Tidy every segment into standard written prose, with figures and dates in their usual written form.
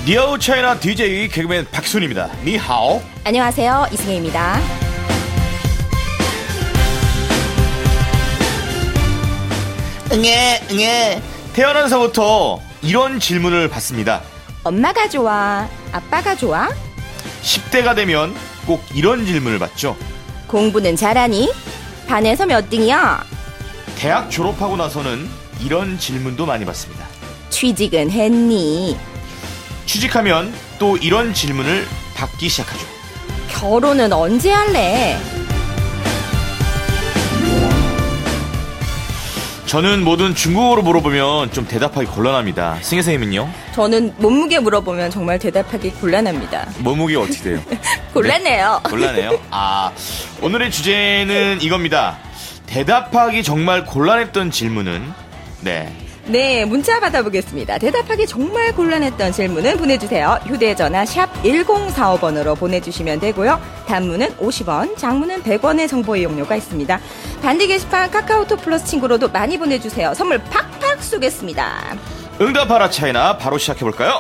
니하오 차이나 DJ 개그맨 박순입니다. 니하오. 안녕하세요. 이승혜입니다. 응애. 태어나서부터 이런 질문을 받습니다. 엄마가 좋아? 아빠가 좋아? 10대가 되면 꼭 이런 질문을 받죠. 공부는 잘하니? 반에서 몇 등이야? 대학 졸업하고 나서는 이런 질문도 많이 받습니다. 취직은 했니? 취직하면 또 이런 질문을 받기 시작하죠. 결혼은 언제 할래? 저는 뭐든 중국어로 물어보면 좀 대답하기 곤란합니다. 승혜 선생님은요? 저는 몸무게 물어보면 정말 대답하기 곤란합니다. 몸무게가 어떻게 돼요? 곤란해요. 네? 곤란해요? 오늘의 주제는 이겁니다. 대답하기 정말 곤란했던 질문은 네, 문자 받아보겠습니다. 대답하기 정말 곤란했던 질문은 보내주세요. 휴대전화 샵 1045번으로 보내주시면 되고요. 단문은 50원, 장문은 100원의 정보 이용료가 있습니다. 반디 게시판 카카오톡 플러스 친구로도 많이 보내주세요. 선물 팍팍 쏘겠습니다. 응답하라 차이나 바로 시작해볼까요?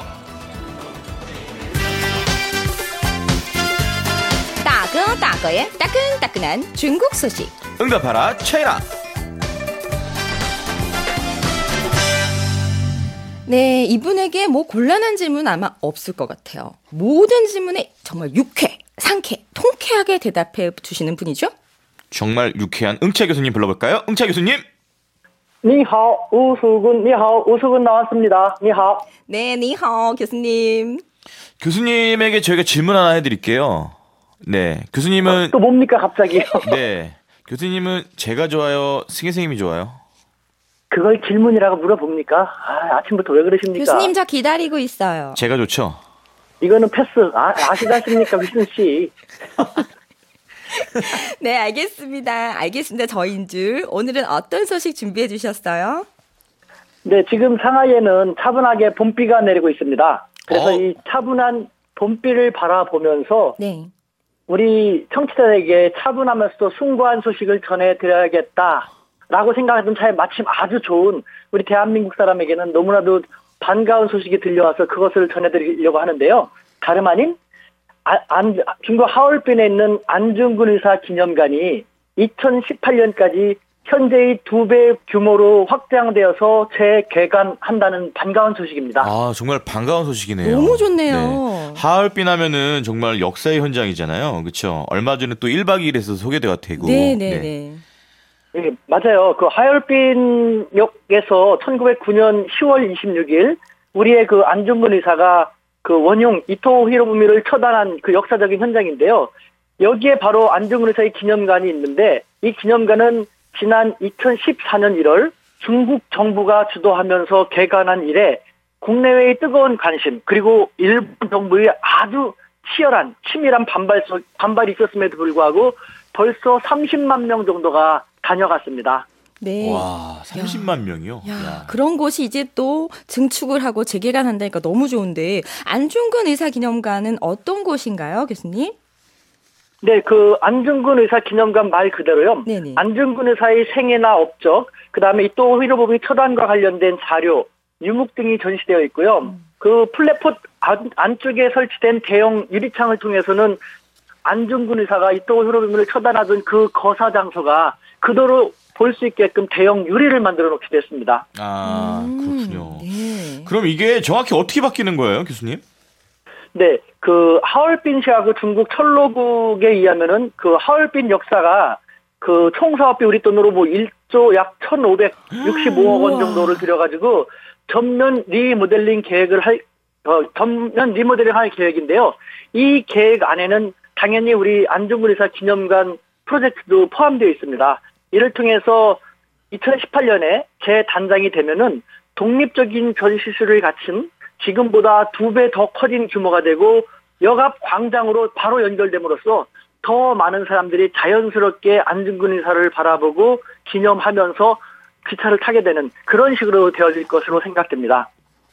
따끈따끈의 따끈따끈한 중국 소식. 응답하라 차이나. 네, 이분에게 뭐 곤란한 질문 아마 없을 것 같아요. 모든 질문에 정말 유쾌, 상쾌, 통쾌하게 대답해 주시는 분이죠. 정말 유쾌한 응차 교수님 불러볼까요? 응차 교수님. 니하오 우수군, 니하오 우수군 나왔습니다. 니하오. 네, 니하오 교수님. 교수님에게 저희가 질문 하나 해드릴게요. 네, 교수님은 또 뭡니까 갑자기? 네, 교수님은 제가 좋아요, 승혜 선생님이 좋아요? 그걸 질문이라고 물어봅니까? 아침부터 왜 그러십니까? 교수님 저 기다리고 있어요. 제가 좋죠? 이거는 패스. 아시지 않습니까, 위순 씨? 네, 알겠습니다. 저희인 줄. 오늘은 어떤 소식 준비해 주셨어요? 네, 지금 상하이에는 차분하게 봄비가 내리고 있습니다. 그래서 이 차분한 봄비를 바라보면서 네. 우리 청취자에게 차분하면서도 숭고한 소식을 전해드려야겠다라고 생각하던 차에 마침 아주 좋은 우리 대한민국 사람에게는 너무나도 반가운 소식이 들려와서 그것을 전해드리려고 하는데요. 다름 아닌 중국 하얼빈에 있는 안중근 의사 기념관이 2018년까지 현재의 2배 규모로 확장되어서 재개관한다는 반가운 소식입니다. 정말 반가운 소식이네요. 너무 좋네요. 네. 하얼빈 하면은 정말 역사의 현장이잖아요. 그렇죠? 얼마 전에 또 1박 2일에서 소개가 되고. 네. 네, 맞아요. 그 하얼빈역에서 1909년 10월 26일 우리의 그 안중근 의사가 그 원흉 이토 히로부미를 처단한 그 역사적인 현장인데요. 여기에 바로 안중근 의사의 기념관이 있는데 이 기념관은 지난 2014년 1월 중국 정부가 주도하면서 개관한 이래 국내외의 뜨거운 관심 그리고 일본 정부의 아주 치열한 치밀한 반발이 있었음에도 불구하고 벌써 30만 명 정도가 다녀갔습니다. 네. 와, 30만 명이요? 야, 그런 곳이 이제 또 증축을 하고 재개관한다니까 너무 좋은데 안중근 의사 기념관은 어떤 곳인가요, 교수님? 네, 그 안중근 의사 기념관 말 그대로요. 네네. 안중근 의사의 생애나 업적, 그다음에 또 히로부미 처단과 관련된 자료, 유목 등이 전시되어 있고요. 그 플랫폼 안쪽에 설치된 대형 유리창을 통해서는 안중근 의사가 이토 히로부미를 처단하던 그 거사 장소가 그대로 볼 수 있게끔 대형 유리를 만들어 놓게 됐습니다. 그렇군요. 네. 그럼 이게 정확히 어떻게 바뀌는 거예요, 교수님? 네, 그 하얼빈시하고 중국 철로국에 의하면은 그 하얼빈 역사가 그 총 사업비 우리 돈으로 뭐 1조 약 1,565억 원 정도를 들여가지고 전면 리모델링 할 계획인데요. 이 계획 안에는 당연히 우리 안중근 의사 기념관 프로젝트도 포함되어 있습니다. 이를 통해서 2018년에 재단장이 되면은 독립적인 전시실을 갖춘 지금보다 2배 더 커진 규모가 되고 역앞 광장으로 바로 연결됨으로써 더 많은 사람들이 자연스럽게 안중근 의사를 바라보고 기념하면서 기차를 타게 되는 그런 식으로 되어질 것으로 생각됩니다.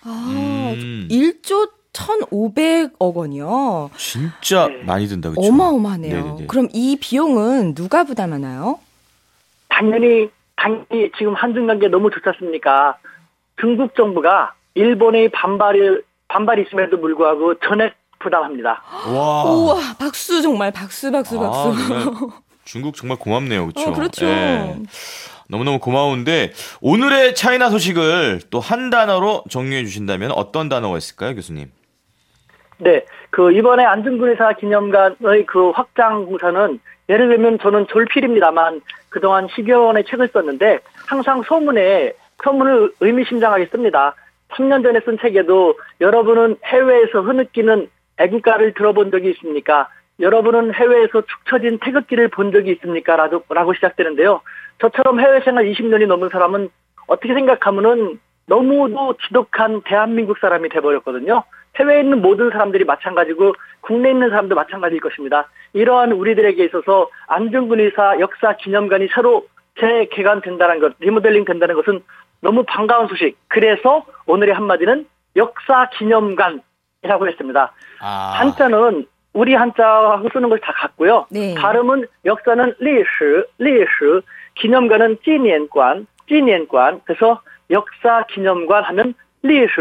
1조 1,500억 원이요. 진짜 네. 많이 든다, 그렇죠? 어마어마하네요. 네네네. 그럼 이 비용은 누가 부담하나요? 당연히 지금 한중 관계 너무 좋지 않습니까? 중국 정부가 일본의 반발이 있음에도 불구하고 전액 부담합니다. 와. 우와, 박수 정말 박수. 정말 중국 정말 고맙네요. 그렇죠? 그렇죠. 예. 너무너무 고마운데 오늘의 차이나 소식을 또 한 단어로 정리해 주신다면 어떤 단어가 있을까요, 교수님? 네, 그 이번에 안중근 의사 기념관의 그 확장 공사는 예를 들면 저는 졸필입니다만 그동안 10여 권의 책을 썼는데 항상 소문을 의미심장하게 씁니다. 3년 전에 쓴 책에도 여러분은 해외에서 흐느끼는 애국가를 들어본 적이 있습니까? 여러분은 해외에서 축 처진 태극기를 본 적이 있습니까? 라고 시작되는데요. 저처럼 해외 생활 20년이 넘은 사람은 어떻게 생각하면은 너무도 지독한 대한민국 사람이 돼버렸거든요. 해외에 있는 모든 사람들이 마찬가지고 국내에 있는 사람도 마찬가지일 것입니다. 이러한 우리들에게 있어서 안중근 의사 역사 기념관이 새로 재개관된다는 것, 리모델링 된다는 것은 너무 반가운 소식. 그래서 오늘의 한마디는 역사 기념관이라고 했습니다. 한자는 우리 한자하고 쓰는 걸 다 같고요. 네. 발음은 역사는 리시, 기념관은 찌니엔관. 그래서 역사 기념관 하면 리시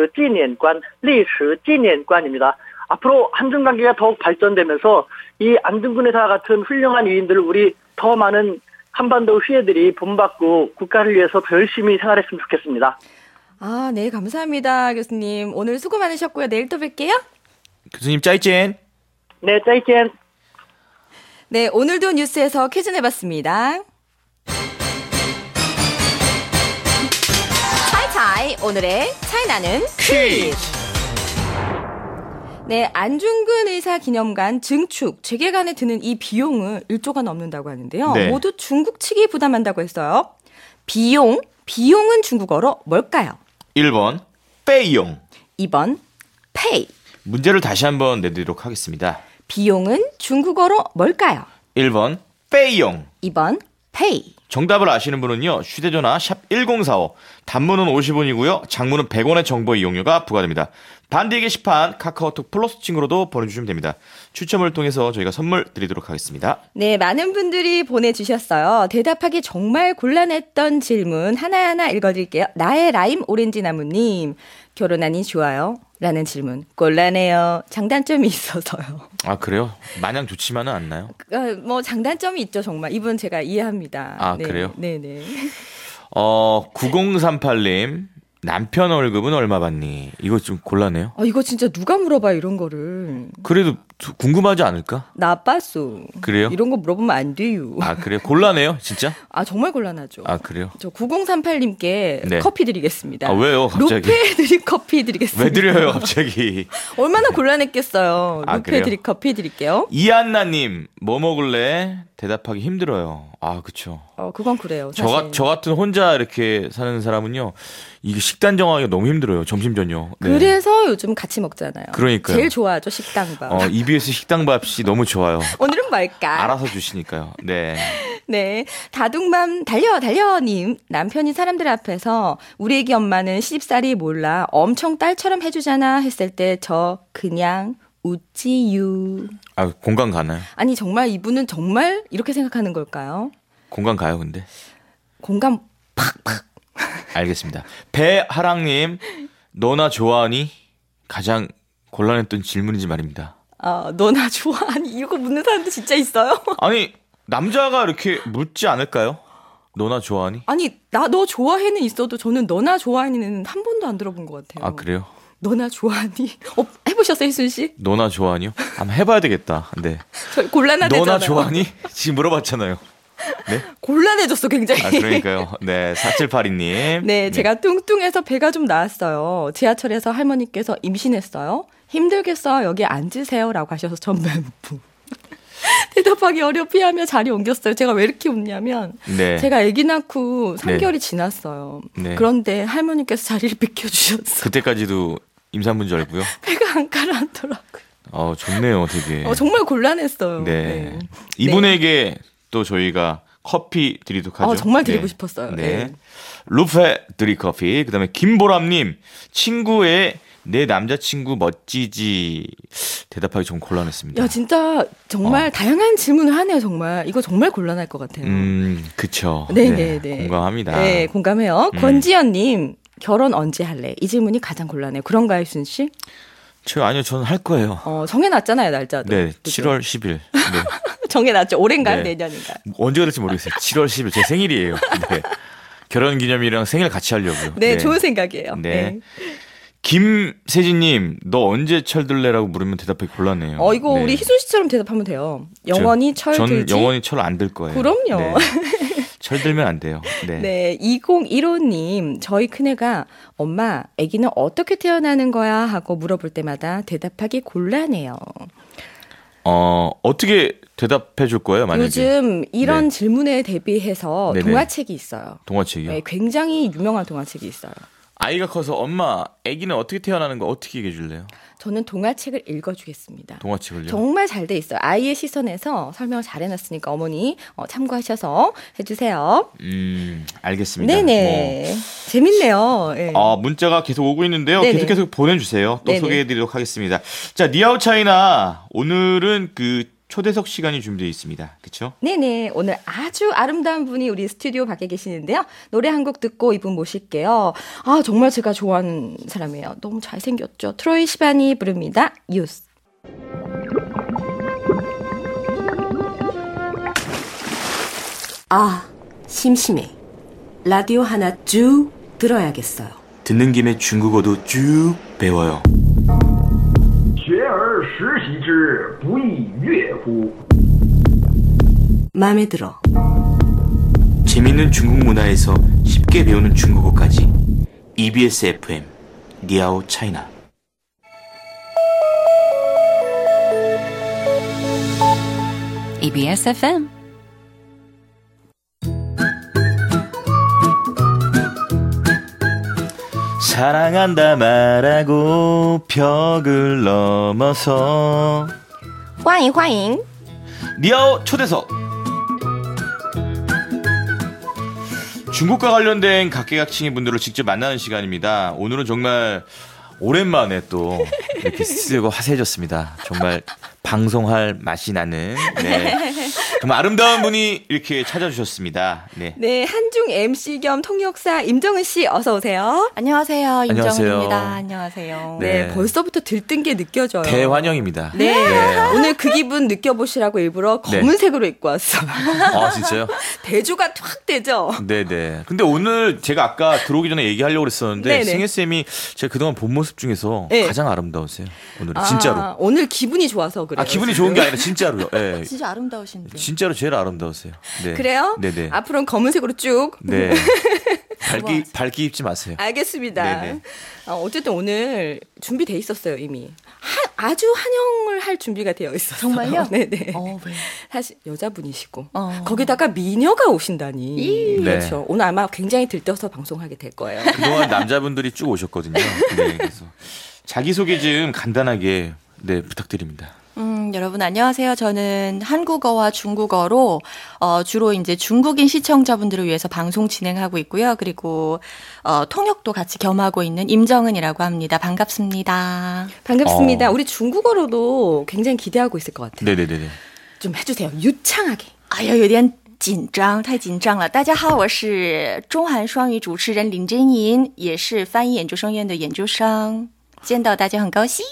찌니엔관입니다. 앞으로 한중 관계가 더욱 발전되면서 이 안중근 의사 같은 훌륭한 위인들을 우리 더 많은 한반도 후예들이 본받고 국가를 위해서 더 열심히 생활했으면 좋겠습니다. 아, 네, 감사합니다, 교수님. 오늘 수고 많으셨고요. 내일 또 뵐게요. 교수님 짜이젠. 네, 짜이젠. 네, 오늘도 뉴스에서 퀴즈 내봤습니다. 차이 오늘의 차이나는 퀴즈. 네, 안중근 의사 기념관 증축 재개관에 드는 이 비용은 1조가 넘는다고 하는데요. 네. 모두 중국 측이 부담한다고 했어요. 비용은 중국어로 뭘까요? 1번 빼이용. 2번 pay. 문제를 다시 한번 내드리도록 하겠습니다. 비용은 중국어로 뭘까요? 1번 빼이용. 2번 pay. 정답을 아시는 분은요. 휴대전화 샵 1045. 단문은 50원이고요. 장문은 100원의 정보 이용료가 부과됩니다. 반대 게시판 카카오톡 플러스 친구로도 보내주시면 됩니다. 추첨을 통해서 저희가 선물 드리도록 하겠습니다. 네, 많은 분들이 보내주셨어요. 대답하기 정말 곤란했던 질문 하나하나 읽어드릴게요. 나의 라임 오렌지나무님. 결혼하니 좋아요? 라는 질문. 곤란해요. 장단점이 있어서요. 아, 그래요? 마냥 좋지만은 않나요? 뭐 장단점이 있죠, 정말. 이분 제가 이해합니다. 아, 네, 그래요? 네네. 9038님. 남편 월급은 얼마 받니? 이거 좀 곤란해요. 이거 진짜 누가 물어봐, 이런 거를. 그래도 궁금하지 않을까? 나빴어. 그래요? 이런 거 물어보면 안 돼요. 아, 그래요? 곤란해요? 진짜? 정말 곤란하죠. 아, 그래요? 저 9038님께 네. 커피 드리겠습니다. 아, 왜요, 갑자기? 루페 드립 커피 드리겠습니다. 왜 드려요, 갑자기? 얼마나 곤란했겠어요. 아, 루페 그래요? 드립 커피 드릴게요. 이한나님, 뭐 먹을래? 대답하기 힘들어요. 아, 그쵸. 그건 그래요. 사실. 저 같은 혼자 이렇게 사는 사람은요, 이게 식단 정하기가 너무 힘들어요. 점심, 저녁. 네. 그래서 요즘 같이 먹잖아요. 그러니까요. 제일 좋아하죠, 식당밥. EBS 식당밥이 너무 좋아요. 오늘은 뭘까? 알아서 주시니까요. 네. 네. 다둥맘 달려님. 남편이 사람들 앞에서 우리 애기 엄마는 시집살이 몰라 엄청 딸처럼 해주잖아 했을 때 저 그냥 웃지유. 아, 공감 가나요? 아니 정말 이분은 정말 이렇게 생각하는 걸까요? 공감 가요, 근데? 공감 팍팍. 알겠습니다. 배하랑님, 너나 좋아하니? 가장 곤란했던 질문인지 말입니다. 너나 좋아하니? 이거 묻는 사람도 진짜 있어요? 아니, 남자가 이렇게 묻지 않을까요? 너나 좋아하니? 아니, 너 좋아해는 있어도 저는 너나 좋아하니는 한 번도 안 들어본 것 같아요. 아, 그래요? 너나 좋아하니? 해보셨어요, 희순 씨? 너나 좋아하니요? 한번 해봐야 되겠다. 네. 저 곤란하대잖아요. 너나 좋아하니? 지금 물어봤잖아요. 네? 곤란해졌어, 굉장히. 그러니까요. 네, 4782님. 네, 제가 뚱뚱해서 배가 좀 나왔어요. 지하철에서 할머니께서 임신했어요. 힘들겠어요. 여기 앉으세요라고 하셔서 전 멘붕. 대답하기 어렵피하며 자리 옮겼어요. 제가 왜 이렇게 웃냐면 네. 제가 아기 낳고 3개월이 네. 지났어요. 네. 그런데 할머니께서 자리를 비켜주셨어요. 그때까지도 임산부인 줄 알고요. 배가 안 가라앉더라고요. 좋네요, 되게. 정말 곤란했어요. 네. 이분에게 또 저희가 커피 드리도록 하죠. 정말 드리고 싶었어요. 네. 네. 루페 드리 커피. 그다음에 김보람님, 친구의 내 남자친구 멋지지. 대답하기 좀 곤란했습니다. 야, 진짜 정말 다양한 질문을 하네요, 정말. 이거 정말 곤란할 것 같아요. 그쵸. 네네네. 공감합니다. 네, 공감해요. 권지연님, 결혼 언제 할래? 이 질문이 가장 곤란해요. 그런가요, 순 씨? 아니요, 저는 할 거예요. 정해놨잖아요, 날짜도. 네, 그죠? 7월 10일. 네. 정해놨죠. 올해인가요? 네. 내년인가요? 언제 그럴지 모르겠어요. 7월 10일 제 생일이에요. 네. 결혼 기념일이랑 생일 같이 하려고요. 네, 좋은 생각이에요. 네. 김세진님, 너 언제 철들래라고 물으면 대답하기 곤란해요. 이거 네. 우리 희순 씨처럼 대답하면 돼요. 영원히 철들지. 전 영원히 철 안 들 거예요. 그럼요. 네. 철들면 안 돼요. 네. 네, 2015님, 저희 큰애가 엄마, 아기는 어떻게 태어나는 거야? 하고 물어볼 때마다 대답하기 곤란해요. 어떻게 대답해 줄 거예요, 만약에? 요즘 이런 네. 질문에 대비해서 네네. 동화책이 있어요. 동화책이요? 네, 굉장히 유명한 동화책이 있어요. 아이가 커서 엄마, 아기는 어떻게 태어나는 거 어떻게 얘기해 줄래요? 저는 동화책을 읽어주겠습니다. 동화책을요? 정말 잘 돼 있어요. 아이의 시선에서 설명을 잘 해놨으니까 어머니 참고하셔서 해주세요. 알겠습니다. 네네. 재밌네요. 네. 문자가 계속 오고 있는데요. 네네. 계속 보내주세요. 또 네네. 소개해드리도록 하겠습니다. 자, 니아오 차이나 오늘은 그 초대석 시간이 준비되어 있습니다. 그렇죠? 네네. 오늘 아주 아름다운 분이 우리 스튜디오 밖에 계시는데요. 노래 한 곡 듣고 이분 모실게요. 정말 제가 좋아하는 사람이에요. 너무 잘생겼죠. 트로이 시반이 부릅니다. 유스. 심심해. 라디오 하나 쭉 들어야겠어요. 듣는 김에 중국어도 쭉 배워요. 学而时习之，不亦乐乎？ 마음에 들어. 재밌는 중국 문화에서 쉽게 배우는 중국어까지 EBS FM 니아오 차이나. EBS FM 사랑한다 말하고 벽을 넘어서 欢迎欢迎. 니아오 초대석. 중국과 관련된 각계각층의 분들을 직접 만나는 시간입니다. 오늘은 정말 오랜만에 또 이렇게 스튜디오가 화사해졌습니다. 정말 방송할 맛이 나는 정말 아름다운 분이 이렇게 찾아주셨습니다. 네. 네, 한중 MC 겸 통역사 임정은 씨 어서 오세요. 안녕하세요. 안녕하세요. 임정은입니다. 안녕하세요. 네, 네. 벌써부터 들뜬 게 느껴져요. 대환영입니다. 네. 오늘 그 기분 느껴보시라고 일부러 검은색으로 입고 왔어요. 아, 진짜요? 대조가 확 되죠? 네네. 근데 오늘 제가 아까 들어오기 전에 얘기하려고 그랬었는데 네네. 승혜쌤이 제가 그동안 본 모습 중에서 네. 가장 아름다우세요. 오늘은 진짜로. 오늘 기분이 좋아서 그래요. 기분이 좋은 게 아니라 진짜로요. 네. 진짜 아름다우신데. 진짜로 제일 아름다우세요. 네. 그래요? 네네. 앞으로는 검은색으로 쭉. 네. 밝게 입지 마세요. 알겠습니다. 네네. 어쨌든 오늘 준비돼 있었어요, 이미. 아주 환영을 할 준비가 되어 있었어요. 정말요? 네네. 왜? 사실 여자분이시고 어. 거기다가 미녀가 오신다니. 네. 그렇죠. 오늘 아마 굉장히 들떠서 방송하게 될 거예요. 그동안 남자분들이 쭉 오셨거든요. 네. 그래서 자기소개 좀 간단하게 부탁드립니다. 여러분 안녕하세요. 저는 한국어와 중국어로 주로 이제 중국인 시청자분들을 위해서 방송 진행하고 있고요. 그리고 통역도 같이 겸하고 있는 임정은이라고 합니다. 반갑습니다. 반갑습니다. 우리 중국어로도 굉장히 기대하고 있을 것 같아요. 네네네. 좀 해주세요. 유창하게. 哎呀，有点紧张，太紧张了。大家好，我是中韩双语主持人林真莹，也是翻译研究生院的研究生。见到大家很高兴。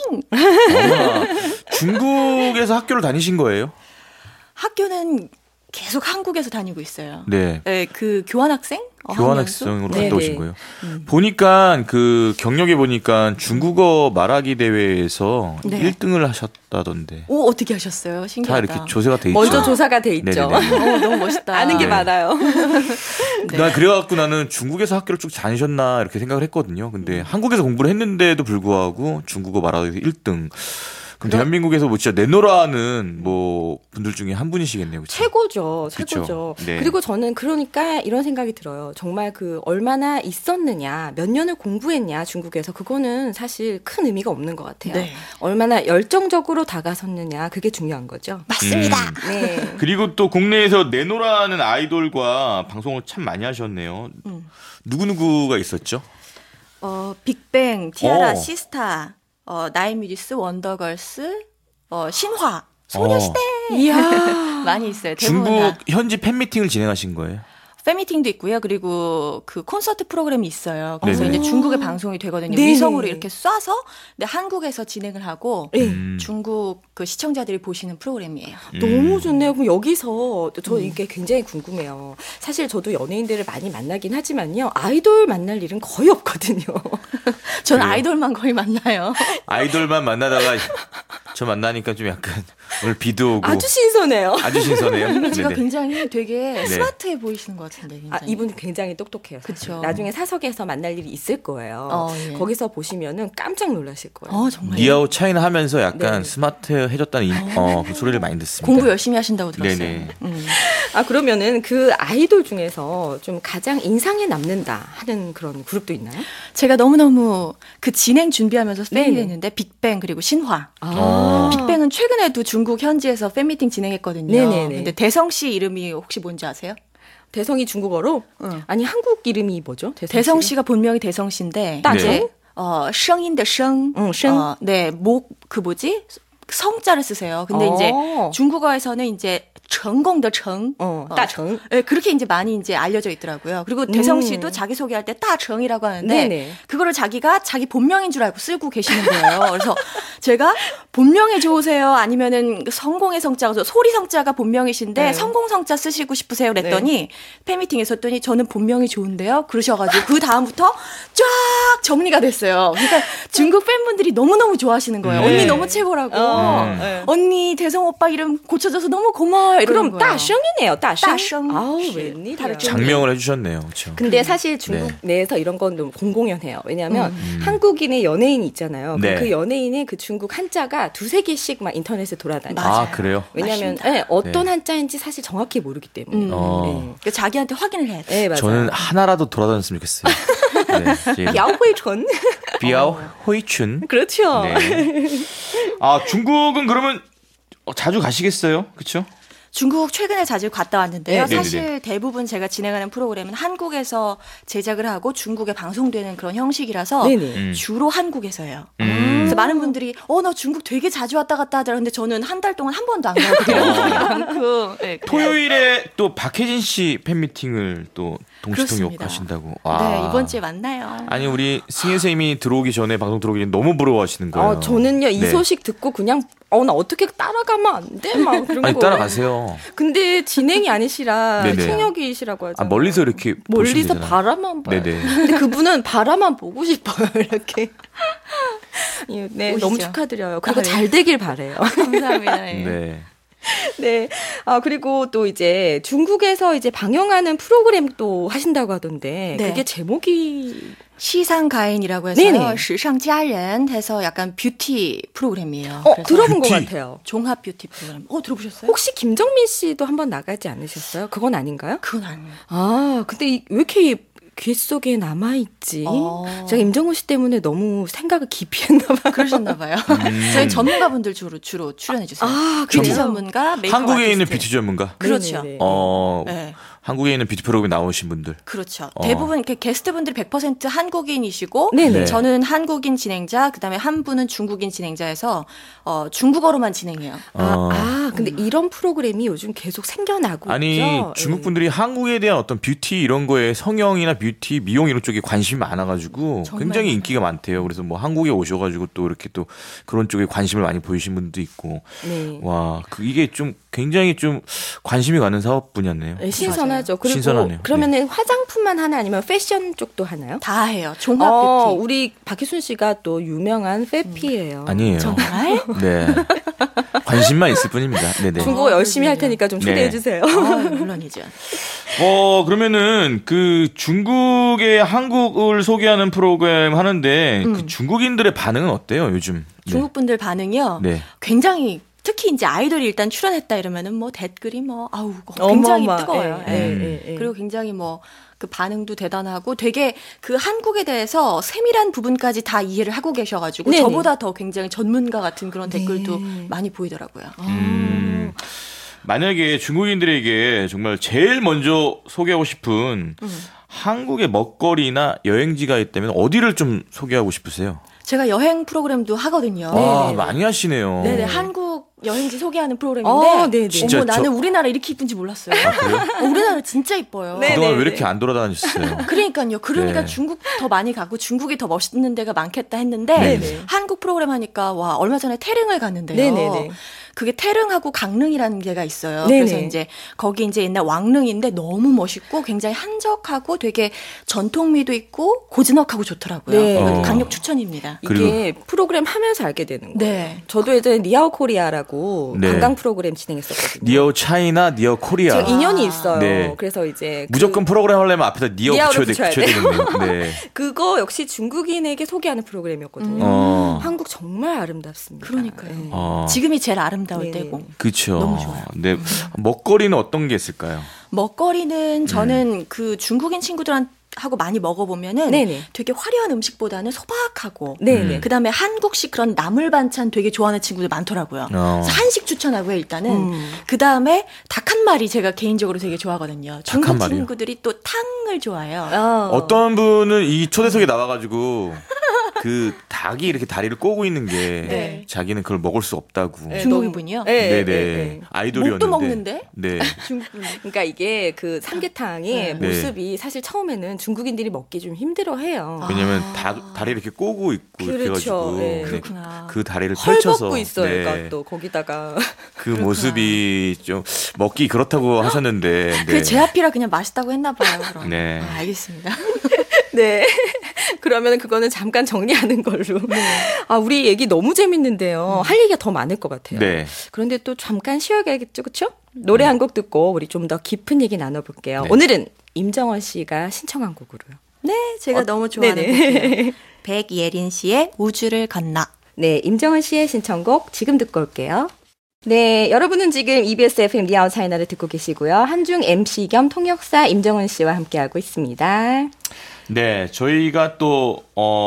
중국에서 학교를 다니신 거예요? 학교는 계속 한국에서 다니고 있어요. 네. 네, 그 교환학생? 교환학생으로 갔다 오신 네네. 거예요. 보니까 그 경력에 보니까 중국어 말하기 대회에서 네. 1등을 하셨다던데. 오, 어떻게 하셨어요? 다 신기하다. 이렇게 조사가 돼 있죠. 먼저 조사가 돼 있죠. 네네네. 너무 멋있다. 아는 게 네. 많아요. 난 그래갖고 나는 중국에서 학교를 쭉 다니셨나 이렇게 생각을 했거든요. 근데 한국에서 공부를 했는데도 불구하고 중국어 말하기 1등. 그럼 대한민국에서 뭐 진짜 내노라는 뭐 분들 중에 한 분이시겠네요. 그쵸? 최고죠. 그쵸. 최고죠. 네. 그리고 저는 그러니까 이런 생각이 들어요. 정말 그 얼마나 있었느냐, 몇 년을 공부했냐, 중국에서. 그거는 사실 큰 의미가 없는 것 같아요. 네. 얼마나 열정적으로 다가섰느냐, 그게 중요한 거죠. 맞습니다. 네. 그리고 또 국내에서 내노라는 아이돌과 방송을 참 많이 하셨네요. 누구누구가 있었죠? 빅뱅, 티아라, 어. 시스타, 나인뮤지스, 원더걸스, 신화, 소녀시대 이야. 많이 있어요. 대부분 중국 다. 현지 팬미팅을 진행하신 거예요? 팬미팅도 있고요. 그리고 그 콘서트 프로그램이 있어요. 그래서 네네. 이제 중국에 방송이 되거든요. 네네. 위성으로 이렇게 쏴서 근데 한국에서 진행을 하고 네. 중국 그 시청자들이 보시는 프로그램이에요. 너무 좋네요. 그럼 여기서 저 이게 굉장히 궁금해요. 사실 저도 연예인들을 많이 만나긴 하지만요. 아이돌 만날 일은 거의 없거든요. 전 그래요? 아이돌만 거의 만나요. 아이돌만 만나다가 저 만나니까 좀 약간 오늘 비도 오고 아주 신선해요. 아주 신선해요. 제가 네네. 굉장히 되게 네. 스마트해 보이시는 것 같은데. 굉장히. 아, 이분 굉장히 똑똑해요. 사실. 그쵸. 나중에 사석에서 만날 일이 있을 거예요. 예. 거기서 보시면은 깜짝 놀라실 거예요. 정말 니아오 차이나 하면서 약간 네네. 스마트해졌다는 그 소리를 많이 듣습니다. 공부 열심히 하신다고 들었어요. 네네. 아, 그러면은 그 아이돌 중에서 좀 가장 인상에 남는다 하는 그런 그룹도 있나요? 제가 너무너무 그 진행 준비하면서 팬이 네네. 됐는데 빅뱅 그리고 신화. 어. 빅뱅은 최근에도 중국 현지에서 팬미팅 진행했거든요. 네네네. 근데 대성 씨 이름이 혹시 뭔지 아세요? 대성이 중국어로? 응. 아니, 한국 이름이 뭐죠? 대성 씨가 본명이 대성 씨인데 따정? 이제 성인의 성, 응, 성. 네, 그 뭐지? 성자를 쓰세요. 근데 이제 중국어에서는 이제成功的정, 따정. 네, 그렇게 이제 많이 이제 알려져 있더라고요. 그리고 대성 씨도 자기 소개할 때 따정이라고 하는데 네네. 그거를 자기가 자기 본명인 줄 알고 쓰고 계시는 거예요. 그래서 제가 본명이 좋으세요? 아니면은 성공의 성자가 소리 성자가 본명이신데 네. 성공 성자 쓰시고 싶으세요? 그랬더니 팬미팅에서 했더니 저는 본명이 좋은데요. 그러셔가지고 그 다음부터 쫙 정리가 됐어요. 그러니까 중국 팬분들이 너무너무 좋아하시는 거예요. 네. 언니 너무 최고라고. 네. 언니 대성 오빠 이름 고쳐줘서 너무 고마워요. 이러는 그럼 거예요. 따성이네요, 따성. 따성. 아우, 네. 웬일이야. 다르죠. 장명을 해주셨네요. 그렇죠. 근데 사실 중국 네. 내에서 이런 건 너무 공공연해요. 왜냐하면 한국인의 연예인이 있잖아요. 그럼 네. 그 연예인의 그 중국 한자가 두세 개씩 막 인터넷에 돌아다녀요. 아, 그래요? 왜냐하면 맞습니다. 네, 어떤 네. 한자인지 사실 정확히 모르기 때문에. 어. 그러니까 자기한테 확인을 해야 돼. 네, 맞아요. 저는 하나라도 돌아다녔으면 좋겠어요. 네. 야오회촌. 비아오 호이춘. 그렇죠. 네. 아, 중국은 그러면 자주 가시겠어요? 그렇죠? 중국 최근에 자주 갔다 왔는데요. 네, 사실 네네네. 대부분 제가 진행하는 프로그램은 한국에서 제작을 하고 중국에 방송되는 그런 형식이라서 네네. 주로 한국에서요. 그래서 많은 분들이 나 중국 되게 자주 왔다 갔다 하더라. 근데 저는 한 달 동안 한 번도 안 가거든요. 그만큼. 네, 토요일에 또 박혜진 씨 팬미팅을 또 동시통역 그렇습니다. 하신다고. 네, 이번 주에 만나요. 아니, 우리 승희 선생님이 들어오기 전에, 방송 들어오기 전에 너무 부러워하시는 거예요. 저는요, 이 네. 소식 듣고 그냥, 나 어떻게 따라가면 안 돼? 막 그런 아니, 거. 따라가세요. 근데 진행이 아니시라 네네. 통역이시라고 하죠. 아, 멀리서 이렇게 멀리서 보시면 되잖아요. 바라만 봐요. 네네. 근데 그분은 바라만 보고 싶어요, 이렇게. 네, 오시죠. 너무 축하드려요. 그리고 아, 네. 잘 되길 바래요. 감사합니다. 네. 네. 네. 아, 그리고 또 이제 중국에서 이제 방영하는 프로그램도 하신다고 하던데, 네. 그게 제목이. 시상가인이라고 해서요. 네네. 시상佳人해서 약간 뷰티 프로그램이에요. 그래서 들어본 것 뷰티. 같아요. 종합 뷰티 프로그램. 들어보셨어요? 혹시 김정민 씨도 한번 나가지 않으셨어요? 그건 아닌가요? 그건 아니에요. 아, 근데 왜 이렇게 귀 속에 남아있지? 제가 임정우 씨 때문에 너무 생각을 깊이 했나 봐요. 그러셨나 봐요. 저희 전문가분들 주로 출연해 주세요. 아, 뷰티 그래요? 전문가, 메이크업 한국에 있는 아티스트. 뷰티 전문가? 그렇죠. 네네네. 네. 한국에 있는 뷰티 프로그램 나오신 분들. 그렇죠. 대부분 이렇게 게스트분들이 100% 한국인이시고 네네. 저는 한국인 진행자, 그다음에 한 분은 중국인 진행자에서 중국어로만 진행해요. 근데 이런 프로그램이 요즘 계속 생겨나고 아니, 있죠? 중국 분들이 한국에 대한 어떤 뷰티 이런 거에 성형이나 뷰티, 미용 이런 쪽에 관심이 많아가지고 정말 굉장히 많아요. 인기가 많대요. 그래서 뭐 한국에 오셔가지고 또 이렇게 또 그런 쪽에 관심을 많이 보이신 분도 있고. 네. 와, 이게 좀 굉장히 좀 관심이 가는 사업 분야네요. 네, 신선하죠. 그리고 신선하네요. 그러면은 화장품만 하나 아니면 패션 쪽도 하나요? 다 해요. 종합 뷰티. 우리 박희순 씨가 또 유명한 페피예요. 아니에요. 정말? 네. 관심만 있을 뿐입니다. 네네. 중국어 열심히 할 테니까 좀 초대해 네. 주세요. 물론이죠. 그러면은 그 중국의 한국을 소개하는 프로그램 하는데 그 중국인들의 반응은 어때요, 요즘? 네. 중국 분들 반응이요. 네. 굉장히 특히 이제 아이돌이 일단 출연했다 이러면은 뭐 댓글이 굉장히 어마어마. 뜨거워요. 예, 예, 예. 그리고 굉장히 그 반응도 대단하고 되게 그 한국에 대해서 세밀한 부분까지 다 이해를 하고 계셔가지고 네네. 저보다 더 굉장히 전문가 같은 그런 댓글도 많이 보이더라고요. 만약에 중국인들에게 정말 제일 먼저 소개하고 싶은 한국의 먹거리나 여행지가 있다면 어디를 좀 소개하고 싶으세요? 제가 여행 프로그램도 하거든요. 와, 네네. 많이 하시네요. 네네, 한국 여행지 소개하는 프로그램인데 네네. 진짜 어머 나는 우리나라 이렇게 이쁜지 몰랐어요. 그래요? 우리나라 진짜 이뻐요. 네. 그동안 왜 이렇게 안 돌아다니셨어요? 그러니까요. 그러니까 네. 중국 더 많이 가고 중국이 더 멋있는 데가 많겠다 했는데 네네. 한국 프로그램 하니까 와 얼마 전에 태릉을 갔는데요. 네네네. 그게 태릉하고 강릉이라는 데가 있어요. 네네. 그래서 이제 거기 이제 옛날 왕릉인데 너무 멋있고 굉장히 한적하고 되게 전통미도 있고 고즈넉하고 좋더라고요. 네. 강력 추천입니다. 이게 프로그램 하면서 알게 되는 거예요. 네. 저도 예전에 니아오 코리아라고 네. 관광 프로그램 진행했었거든요. 니어 차이나, 니어 코리아. 제가 인연이 있어요. 네. 그래서 이제 무조건 프로그램 하려면 앞에다 니어 니아오를 붙여야 붙여야 되겠네요. 네. 그거 역시 중국인에게 소개하는 프로그램이었거든요. 한국 정말 아름답습니다. 그러니까요. 네. 지금이 제일 아름다울 네네. 때고. 그렇죠. 너무 좋아요. 네. 먹거리는 어떤 게 있을까요? 먹거리는 저는 그 중국인 친구들하고 많이 먹어보면은 네네. 되게 화려한 음식보다는 소박하고 네네. 그다음에 한국식 그런 나물 반찬 되게 좋아하는 친구들 많더라고요. 그래서 한식 추천하고요 일단은. 그다음에 닭 한 마리 제가 개인적으로 되게 좋아하거든요. 닭 한 중국 마리요? 친구들이 또 탕을 좋아해요. 어떤 분은 이 초대석에 나와가지고 그 닭이 이렇게 다리를 꼬고 있는 게 네. 자기는 그걸 먹을 수 없다고. 네. 중국인 분이요? 네네. 네. 아이돌이었는데. 목도 먹는데? 네. 중국 분. 그러니까 이게 그 삼계탕의 네. 모습이 사실 처음에는 중국인들이 먹기 좀 힘들어해요. 왜냐면 다리 이렇게 꼬고 있고 이렇게 그렇죠. 해가지고 네. 그렇구나. 그 다리를 헐 펼쳐서 벗고 있어요. 네. 그러니까 또 거기다가 그 모습이 좀 먹기 그렇다고 하셨는데 네. 그게 제 앞이라 그냥 맛있다고 했나 봐요. 그럼. 네. 아, 알겠습니다. 네. 그러면 그거는 잠깐 정리하는 걸로. 아, 우리 얘기 너무 재밌는데요. 할 얘기가 더 많을 것 같아요. 네. 그런데 또 잠깐 쉬어가야겠죠, 그렇죠? 노래 한 곡 듣고 우리 좀 더 깊은 얘기 나눠볼게요. 네. 오늘은 임정원 씨가 신청한 곡으로요. 네, 제가 너무 좋아하는 네네. 곡이에요. 백예린 씨의 우주를 건너. 네, 임정원 씨의 신청곡 지금 듣고 올게요. 네, 여러분은 지금 EBS FM 리아웃 차이나를 듣고 계시고요. 한중 MC 겸 통역사 임정원 씨와 함께하고 있습니다. 네, 저희가 또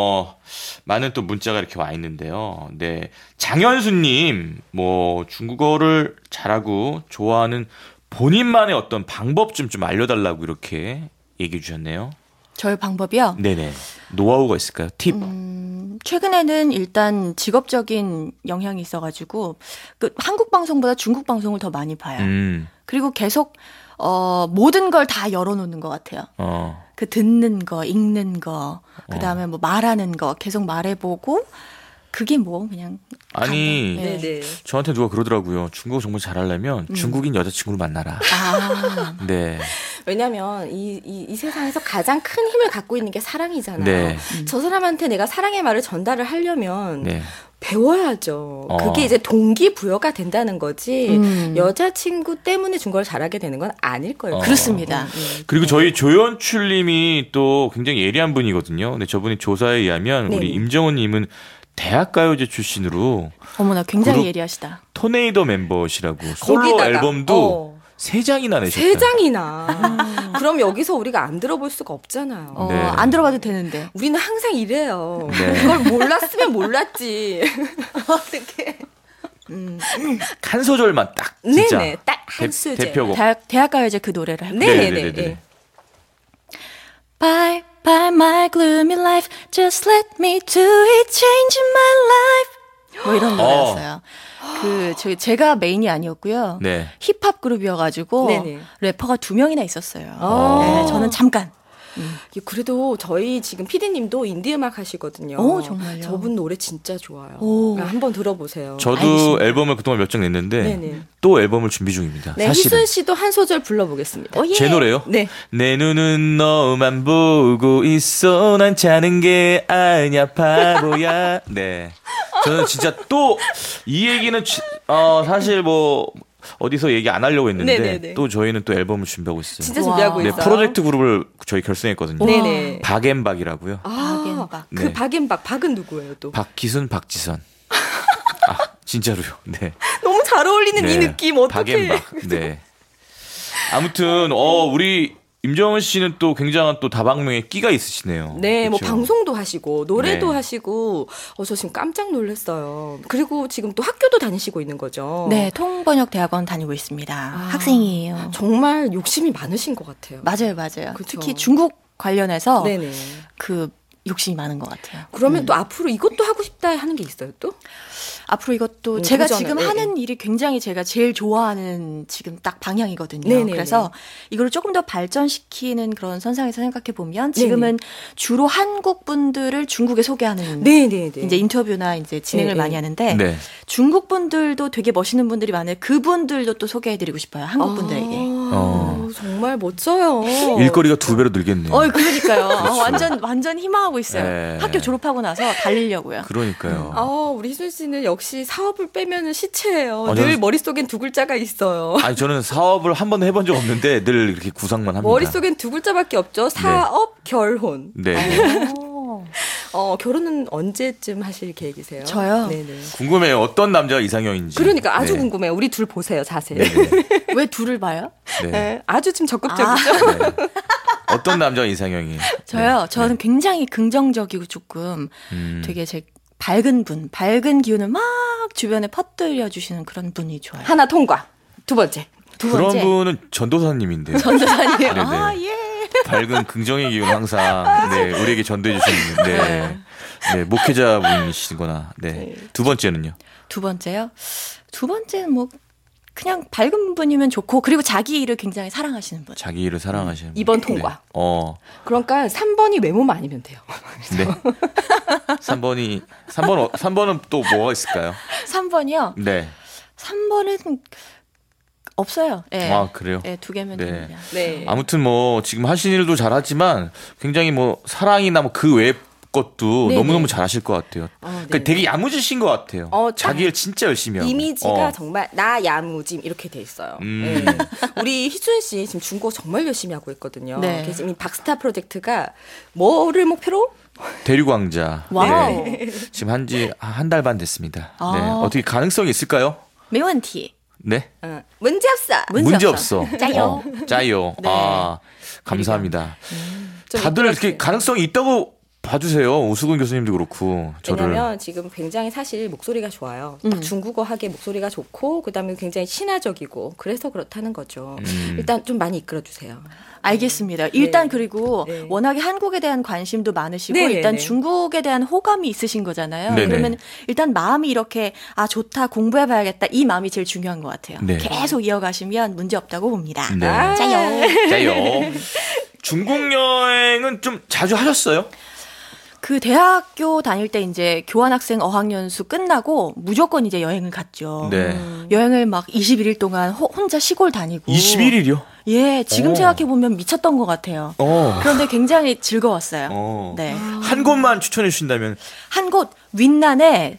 많은 또 문자가 이렇게 와 있는데요. 네, 장현수님, 뭐 중국어를 잘하고 좋아하는 본인만의 어떤 방법 좀 알려달라고 이렇게 얘기해 주셨네요. 저의 방법이요? 네네, 노하우가 있을까요? 팁. 최근에는 일단 직업적인 영향이 있어가지고 그 한국 방송보다 중국 방송을 더 많이 봐요. 그리고 계속 모든 걸 다 열어놓는 것 같아요. 그 듣는 거, 읽는 거, 그 다음에 뭐 말하는 거 계속 말해보고 그게 뭐 그냥 아니, 네. 네. 저한테 누가 그러더라고요. 중국어 정말 잘하려면 중국인 여자친구를 만나라. 아, 네. 왜냐면 이 세상에서 가장 큰 힘을 갖고 있는 게 사랑이잖아요. 네. 저 사람한테 내가 사랑의 말을 전달을 하려면 네. 배워야죠. 그게 이제 동기부여가 된다는 거지 여자친구 때문에 중국어를 잘하게 되는 건 아닐 거예요. 그렇습니다. 그리고 저희 조연출님이 또 굉장히 예리한 분이거든요. 근데 저분이 조사에 의하면 네. 우리 임정원님은 대학가요제 출신으로 어머나 굉장히 그룹- 예리하시다. 토네이도 멤버시라고 솔로 거기다가, 앨범도 3장이나 내셨다. 3장이나. 그럼 여기서 우리가 안 들어볼 수가 없잖아요. 네. 안 들어봐도 되는데. 우리는 항상 이래요. 네. 그걸 몰랐으면 몰랐지. 어떻게? 한 소절만 딱 진짜 네네, 딱 한 수제. 대표곡. 대학가요제 그 노래를 해볼게요. 네네네. 네네네. Bye bye my gloomy life, just let me do it, change my life. 뭐 이런 노래였어요. 제가 메인이 아니었고요. 네. 힙합 그룹이어가지고 네네. 래퍼가 2명이나 있었어요. 아. 네, 저는 잠깐. 그래도 저희 지금 PD님도 인디 음악 하시거든요. 오, 정말요? 저분 노래 진짜 좋아요. 오. 그러니까 한번 들어보세요. 저도 알겠습니다. 앨범을 그동안 몇 장 냈는데 네네. 또 앨범을 준비 중입니다. 네, 사실은. 희순 씨도 한 소절 불러보겠습니다. 제 노래요? 네. 내 눈은 너만 보고 있어 난 자는 게 아니야 바보야. 네. 저는 진짜 또 이 얘기는 사실 뭐 어디서 얘기 안 하려고 했는데 네네네. 또 저희는 또 앨범을 준비하고 있어요. 진짜 와. 준비하고 네, 있어요. 프로젝트 그룹을 저희 결성했거든요. 네네. 박앤박이라고요. 아, 그 네. 박앤박. 박은 누구예요 또? 박기순, 박지선. 아, 진짜로요. 네. 너무 잘 어울리는 이 네. 느낌 어떡해. 박앤박. 네. 아무튼 우리 임정은 씨는 또 굉장한 또 다방면의 끼가 있으시네요. 네, 뭐 그쵸? 방송도 하시고 노래도 네. 하시고 저 지금 깜짝 놀랐어요. 그리고 지금 또 학교도 다니시고 있는 거죠. 네, 통번역대학원 다니고 있습니다. 학생이에요. 정말 욕심이 많으신 것 같아요. 맞아요. 그쵸. 특히 중국 관련해서 네네. 그 욕심이 많은 것 같아요. 그러면 또 앞으로 이것도 하고 싶다 하는 게 있어요, 또? 앞으로 이것도 제가 도전을, 지금 네, 하는 일이 굉장히 제가 제일 좋아하는 지금 딱 방향이거든요. 네네네. 그래서 이걸 조금 더 발전시키는 그런 선상에서 생각해 보면 지금은 주로 한국 분들을 중국에 소개하는 네네네. 이제 인터뷰나 이제 진행을 네, 많이 하는데 네. 중국 분들도 되게 멋있는 분들이 많아요. 그분들도 또 소개해드리고 싶어요. 한국 분들에게. 정말 멋져요. 일거리가 2배로 늘겠네요. 그러니까요. 완전 희망하고 있어요. 네. 학교 졸업하고 나서 달리려고요. 그러니까요. 우리 희순 씨는 역시 사업을 빼면은 시체예요. 저는- 늘 머릿속엔 두 글자가 있어요. 아니 저는 사업을 한 번도 해본 적 없는데 늘 이렇게 구상만 합니다. 머릿속엔 두 글자밖에 없죠. 사업, 결혼. 네. 결혼은 언제쯤 하실 계획이세요? 저요? 네네. 궁금해요. 어떤 남자가 이상형인지. 그러니까 아주 네. 궁금해요. 우리 둘 보세요, 자세히. 네네. 왜 둘을 봐요? 네. 네, 아주 좀 적극적이죠. 네. 어떤 남자가 이상형이에요? 저요? 네. 저는 굉장히 긍정적이고 조금 되게 밝은 기운을 막 주변에 퍼뜨려 주시는 그런 분이 좋아요. 하나 통과. 두 번째. 두 그런 번째. 분은 전도사님인데요. 전도사님이에요. 네네. 예. 밝은 긍정의 기운 항상 네, 우리에게 전도해 주시는 네, 목회자분이시거나 네. 두 번째는요? 두 번째요? 두 번째는 뭐 그냥 밝은 분이면 좋고 그리고 자기 일을 굉장히 사랑하시는 분. 자기 일을 사랑하시는 분. 2번 통과. 네. 그러니까 3번이 외모만 아니면 돼요. 네. 3번은 또 뭐가 있을까요? 3번이요? 네. 3번은 없어요. 네. 아, 그래요? 네, 2개면 네. 됩니다. 네. 아무튼 뭐 지금 하신 일도 잘하지만 굉장히 뭐 사랑이나 뭐 그 외 것도 네네. 너무너무 잘하실 것 같아요. 그러니까 네네. 되게 야무지신 것 같아요. 자기 일 진짜 열심히 하고. 이미지가 정말 나 야무짐 이렇게 돼 있어요. 네. 우리 희순 씨 지금 중국어 정말 열심히 하고 있거든요. 네. 그래서 이 박스타 프로젝트가 뭐를 목표로? 대륙왕자. 와우. 네. 지금 한지 한 달 반 됐습니다. 아. 네. 어떻게 가능성이 있을까요? 没问题. 네. 문제 없어. 문제 없어. 짜요. 짜요. 네. 아, 감사합니다. 좀 다들 이렇게 이끌어주세요. 가능성이 있다고 봐주세요. 오수근 교수님도 그렇고 저를. 왜냐면 지금 굉장히 사실 목소리가 좋아요. 딱 중국어 하기에 목소리가 좋고 그다음에 굉장히 신화적이고 그래서 그렇다는 거죠. 일단 좀 많이 이끌어주세요. 알겠습니다. 일단 네. 그리고 네. 워낙에 한국에 대한 관심도 많으시고 네네네. 일단 중국에 대한 호감이 있으신 거잖아요. 네네. 그러면 일단 마음이 이렇게 좋다 공부해봐야겠다 이 마음이 제일 중요한 것 같아요. 네. 계속 이어가시면 문제 없다고 봅니다. 네. 짜요. 짜요. 중국 여행은 좀 자주 하셨어요? 그 대학교 다닐 때 이제 교환학생 어학연수 끝나고 무조건 이제 여행을 갔죠. 네. 여행을 막 21일 동안 혼자 시골 다니고. 21일이요? 예, 지금 생각해 보면 미쳤던 것 같아요. 그런데 굉장히 즐거웠어요. 네. 한 곳만 추천해 주신다면 한 곳 윈난에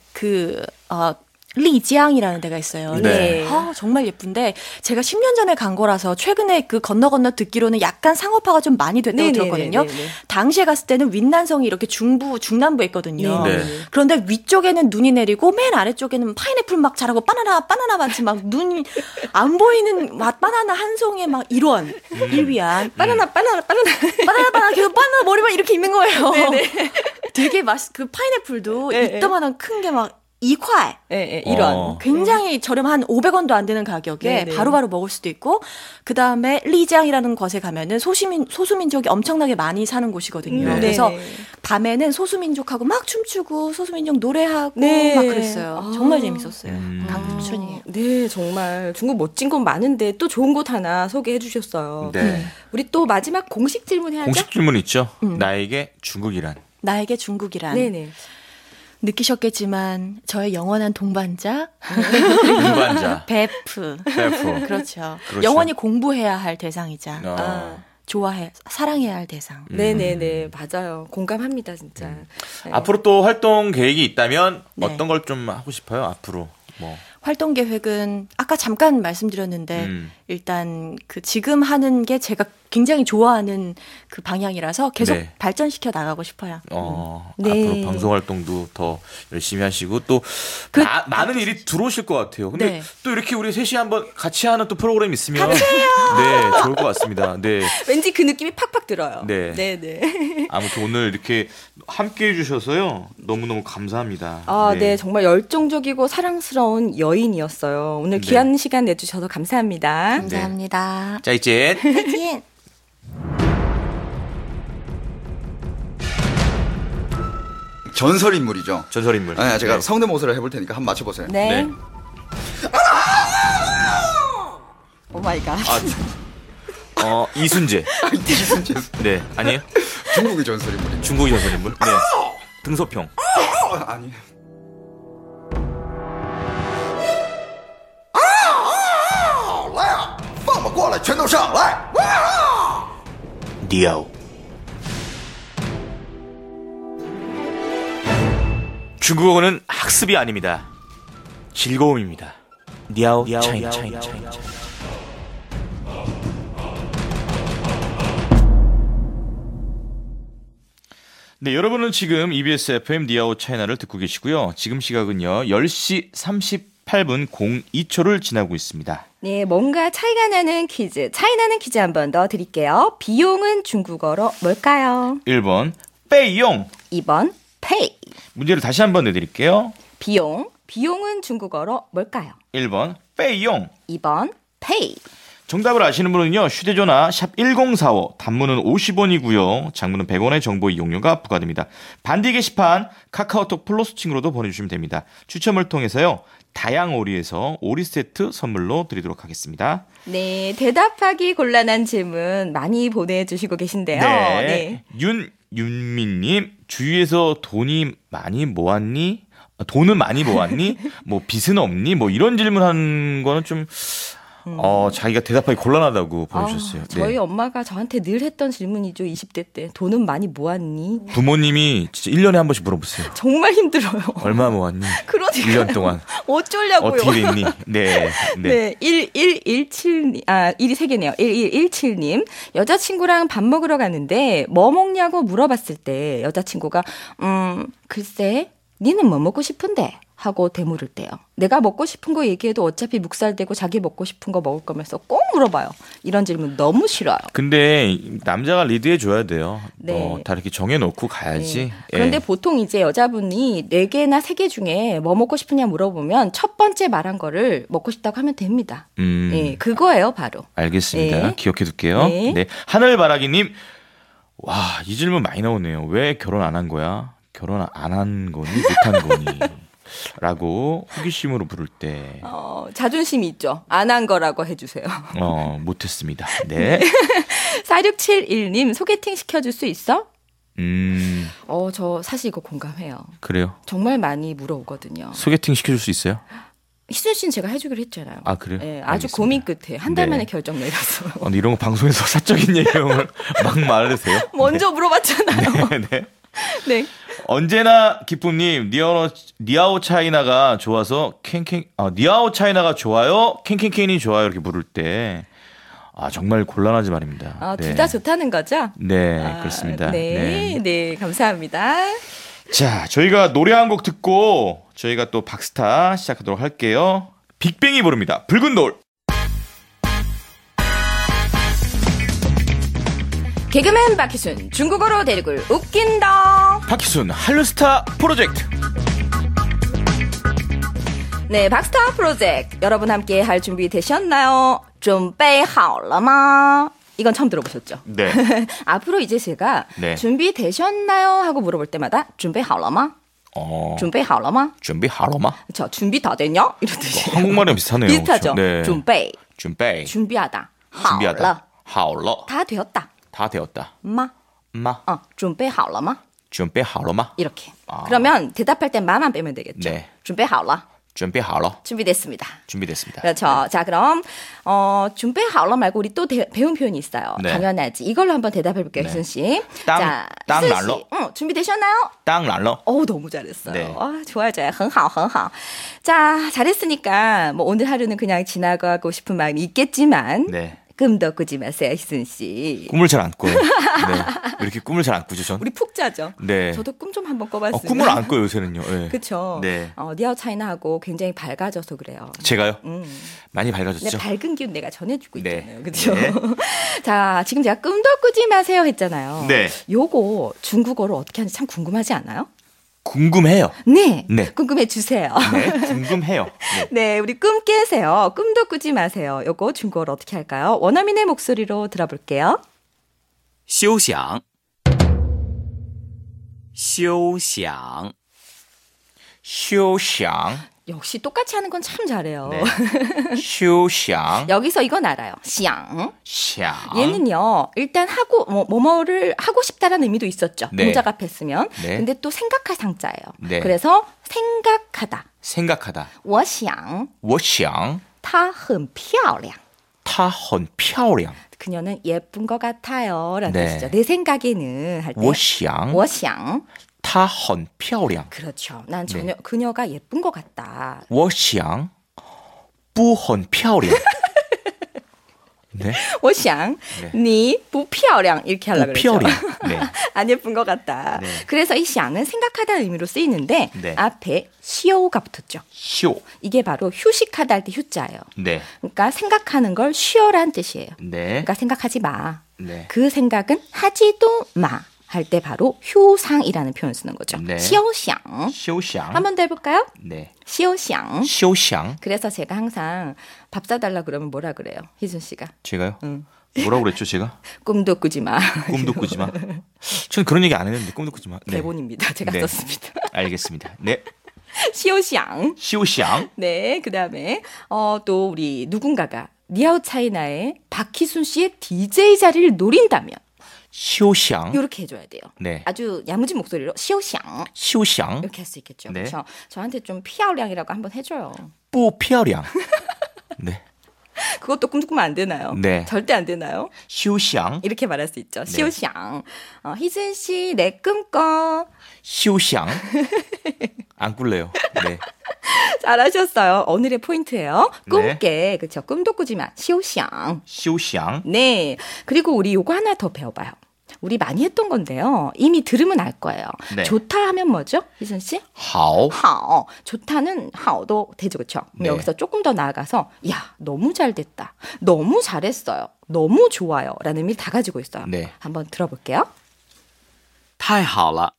리지앙이라는 데가 있어요. 네. 정말 예쁜데 제가 10년 전에 간 거라서 최근에 그 건너 듣기로는 약간 상업화가 좀 많이 됐다고 네네네네네. 들었거든요. 당시에 갔을 때는 윈난성이 이렇게 중남부에 있거든요. 네. 그런데 위쪽에는 눈이 내리고 맨 아래쪽에는 파인애플 막 자라고 바나나 마치 막 눈이 안 보이는 바나나 한 송에 막 일원 일위안 바나나 바나나 계속 바나나 머리만 이렇게 있는 거예요. 되게 그 파인애플도 네. 이따만한 큰 게 막 2塊. 이런. 굉장히 저렴 한 500원도 안 되는 가격에 네네. 바로바로 먹을 수도 있고 그다음에 리지앙이라는 곳에 가면은 소수민족이 엄청나게 많이 사는 곳이거든요. 네. 그래서 네네. 밤에는 소수민족하고 막 춤추고 소수민족 노래하고 네. 막 그랬어요. 정말 재밌었어요. 음. 강추천이에요. 네, 정말 중국 멋진 곳 많은데 또 좋은 곳 하나 소개해 주셨어요. 네. 우리 또 마지막 공식 질문 해야죠? 공식 질문 있죠? 나에게 중국이란? 나에게 중국이란 네네. 느끼셨겠지만 저의 영원한 동반자 동반자. 베프. 베프. 그렇죠. 그렇죠. 영원히 공부해야 할 대상이자 어. 사랑해야 할 대상. 네네네, 맞아요. 공감합니다, 진짜. 네. 앞으로 또 활동 계획이 있다면 네. 어떤 걸 좀 하고 싶어요? 앞으로 뭐. 활동 계획은 아까 잠깐 말씀드렸는데 일단 그 지금 하는 게 제가 굉장히 좋아하는 그 방향이라서 계속 네. 발전시켜 나가고 싶어요. 네. 앞으로 방송 활동도 더 열심히 하시고 또 많은 일이 들어오실 것 같아요. 근데 네. 또 이렇게 우리 셋이 한번 같이 하는 또 프로그램 있으면 네, 좋을 것 같습니다. 네. 왠지 그 느낌이 팍팍 들어요. 네. 네네. 아무튼 오늘 이렇게 함께 해주셔서요. 너무너무 감사합니다. 네, 정말 열정적이고 사랑스러운 여인이었어요. 오늘 네. 귀한 시간 내주셔서 감사합니다. 감사합니다. 자, 이제 再见。 전설 인물이죠. 전설 인물. 네, 제가 네. 성대모사를 해볼 테니까 한번 맞춰보세요. 네. 네. 오 마이 갓. 이순재. 이순재. 네, 아니에요? 중국의 전설 인물이죠. 중국의 전설 인물. 네. 등소평. 아니에요. 니아오. 중국어는 학습이 아닙니다. 즐거움입니다. 니아오 차이나. 네, 여러분은 지금 EBS FM 니아오 차이나를 듣고 계시고요. 지금 시각은요. 10시 38분 02초를 지나고 있습니다. 네, 뭔가 차이가 나는 퀴즈. 차이 나는 퀴즈 한 번 더 드릴게요. 비용은 중국어로 뭘까요? 1번 빼용. 2번 pay. 문제를 다시 한번 내드릴게요. 비용은 중국어로 뭘까요? 1번 빼용. 2번 pay. 정답을 아시는 분은요. 휴대전화 샵 1045, 단문은 50원이고요. 장문은 100원의 정보 이용료가 부과됩니다. 반디 게시판 카카오톡 플러스친구로도 보내주시면 됩니다. 추첨을 통해서요. 다양오리에서 오리 세트 선물로 드리도록 하겠습니다. 네, 대답하기 곤란한 질문 많이 보내주시고 계신데요. 네. 윤민님, 주위에서 돈은 많이 모았니? 뭐 빚은 없니? 뭐 이런 질문하는 거는 좀 자기가 대답하기 곤란하다고 보내주셨어요. 저희 네. 엄마가 저한테 늘 했던 질문이죠. 20대 때. 돈은 많이 모았니? 부모님이 진짜 1년에 한 번씩 물어보세요. 정말 힘들어요. 얼마 모았니? 그러니까 1년 동안. 어쩌려고요. 어떻게 됐니? 네. 네, 1117님, 1이 3개네요. 1117님. 여자친구랑 밥 먹으러 갔는데, 뭐 먹냐고 물어봤을 때, 여자친구가, 글쎄, 니는 뭐 먹고 싶은데? 하고 되물을 때요. 내가 먹고 싶은 거 얘기해도 어차피 묵살되고 자기 먹고 싶은 거 먹을 거면서 꼭 물어봐요. 이런 질문 너무 싫어요. 근데 남자가 리드해 줘야 돼요. 네. 다 이렇게 정해놓고 가야지. 네. 그런데 예. 보통 이제 여자분이 4개나 3개 중에 뭐 먹고 싶으냐 물어보면 첫 번째 말한 거를 먹고 싶다고 하면 됩니다. 네, 그거예요, 바로. 알겠습니다. 네. 기억해 둘게요. 네. 네. 하늘바라기님, 와, 이 질문 많이 나오네요. 왜 결혼 안 한 거야? 결혼 안 한 거니? 못한 거니? 라고 호기심으로 부를 때 자존심이 있죠. 안 한 거라고 해주세요. 못했습니다. 네. 4671님 소개팅 시켜줄 수 있어? 저 사실 이거 공감해요. 그래요? 정말 많이 물어오거든요. 소개팅 시켜줄 수 있어요? 희순 씨는 제가 해주기로 했잖아요. 아, 그래요? 네, 아주 알겠습니다. 고민 끝에 한 달 네. 만에 결정 내렸어요. 근데 이런 거 방송에서 사적인 내용을 막 말하세요? 먼저 물어봤잖아요. 네. 네. 네. 언제나 기쁨님, 니아오 차이나가 좋아서 니아오 차이나가 좋아요, 캔캔캔이 좋아요 이렇게 부를 때 정말 곤란하지 말입니다. 둘 다 좋다는 거죠? 네, 그렇습니다. 네, 네, 감사합니다. 자, 저희가 노래 한 곡 듣고 저희가 또 박스타 시작하도록 할게요. 빅뱅이 부릅니다. 붉은 노을. 개그맨 박희순, 중국어로 대륙을 웃긴다. 박희순 한류스타 프로젝트. 네, 박스타 프로젝트. 여러분 함께 할 준비 되셨나요? 准备好了吗? 이건 처음 들어보셨죠? 네. 앞으로 이제 제가 네. 준비 되셨나요? 하고 물어볼 때마다 准备好了吗? 准备好了吗? 준비하러마? 저 준비 다 됐냐? 이런 뜻이에요. 한국말이랑 비슷하네요. 비슷하죠? 그렇죠? 네. 准备 준비하다. 好了 하올러. 다 되었다. 다 되었다. 마. 准备好了吗? 준비하러마? 이렇게. 그러면 대답할 땐 마만 빼면 되겠죠? 네. 准备好了. 준비하러. 준비됐습니다. 준비됐습니다. 그렇죠. 자, 그럼 准备好了 말고 우리 또 배운 표현이 있어요. 네. 당연하지. 이걸로 한번 대답해 볼게요, 네. 희순 씨. 땅, 자, 땅 희순 날로. 씨. 준비되셨나요? 땅然了. 너무 잘했어요. 네. 좋아요. 很好, 很好. 자, 잘했으니까 뭐 오늘 하루는 그냥 지나가고 싶은 마음이 있겠지만 네. 꿈도 꾸지 마세요, 희순 씨. 꿈을 잘 안 꿔요. 네. 이렇게 꿈을 잘 안 꾸죠, 전. 우리 푹 자죠. 네. 저도 꿈 좀 한번 꿔봤습니다. 꿈을 안 꿔요, 요새는요. 네. 그렇죠. 네. 니아오 차이나하고 굉장히 밝아져서 그래요. 제가요? 많이 밝아졌죠? 근데 밝은 기운 내가 전해주고 네. 있잖아요. 그렇죠? 네. 자, 지금 제가 꿈도 꾸지 마세요 했잖아요. 네. 요거 중국어로 어떻게 하는지 참 궁금하지 않아요? 궁금해요. 네. 네. 궁금해 주세요. 네, 궁금해요. 네. 네, 우리 꿈 깨세요. 꿈도 꾸지 마세요. 요거 중국어로 어떻게 할까요? 원어민의 목소리로 들어볼게요. 休想休想休想. 역시 똑같이 하는 건 참 잘해요. 네. 休想. 여기서 이건 알아요. 想. 想. 얘는요, 일단 뭐뭐를 하고 싶다라는 의미도 있었죠. 네. 동작 앞에 쓰면. 네. 근데 또 생각할 상자예요. 네. 그래서 생각하다. 생각하다. 我想我想她很漂亮. 她很漂亮. 그녀는 예쁜 것 같아요. 라는 네. 뜻이죠. 내 생각에는 할 때. 我想我想她很漂亮. 그렇죠. 난 그녀가 예쁜 것 같다. 我想不很漂亮. 네. 我想你不漂亮 이렇게 하려고 그랬죠. 不漂亮. 네. 안 예쁜 것 같다. 네. 그래서 이 샹은 생각하다는 의미로 쓰이는데 네. 앞에 시오가 붙었죠. 休. 이게 바로 휴식하다 할 때 휴자예요. 네. 그러니까 생각하는 걸 쉬어라는 뜻이에요. 네. 그러니까 생각하지 마. 네. 그 생각은 하지도 마. 할 때 바로 휴상이라는 표현을 쓰는 거죠. 네. 시오샹. 休想. 한 번 더 해볼까요? 네. 시오샹. 休想. 그래서 제가 항상 밥 사달라 그러면 뭐라 그래요? 희준 씨가. 제가요? 응. 뭐라고 그랬죠, 제가? 꿈도 꾸지 마. 꿈도 꾸지 마. 저는 그런 얘기 안 했는데 꿈도 꾸지 마. 네. 대본입니다. 제가 네. 썼습니다. 알겠습니다. 네. 시오샹. 休想. 네, 그 다음에 또 우리 누군가가 니아오 차이나의 박희순 씨의 DJ 자리를 노린다면 休想. 이렇게 해줘야 돼요. 네. 아주 야무진 목소리로 시오샹 休想. 이렇게 할 수 있겠죠. 네. 그렇죠. 저한테 좀 피아오량이라고 한번 해줘요. 不漂亮. 네. 그것도 꿈꾸면 안 되나요? 네. 절대 안 되나요? 休想. 이렇게 말할 수 있죠. 네. 시오샹. 희순 씨, 내 꿈꿔. 休想. 안 꿀래요. 네. 잘하셨어요. 오늘의 포인트예요. 꿈깨. 네. 그렇죠. 꿈도 꾸지 마. 시오샹. 休想. 네. 그리고 우리 요거 하나 더 배워봐요. 우리 많이 했던 건데요. 이미 들으면 알 거예요. 네. 좋다 하면 뭐죠? 희순 씨? 好. 好. 좋다는 好도 되죠. 그렇죠? 네. 여기서 조금 더 나아가서 야, 너무 잘 됐다. 너무 잘했어요. 너무 좋아요. 라는 의미를 다 가지고 있어요. 네. 한번 들어볼게요. 太好了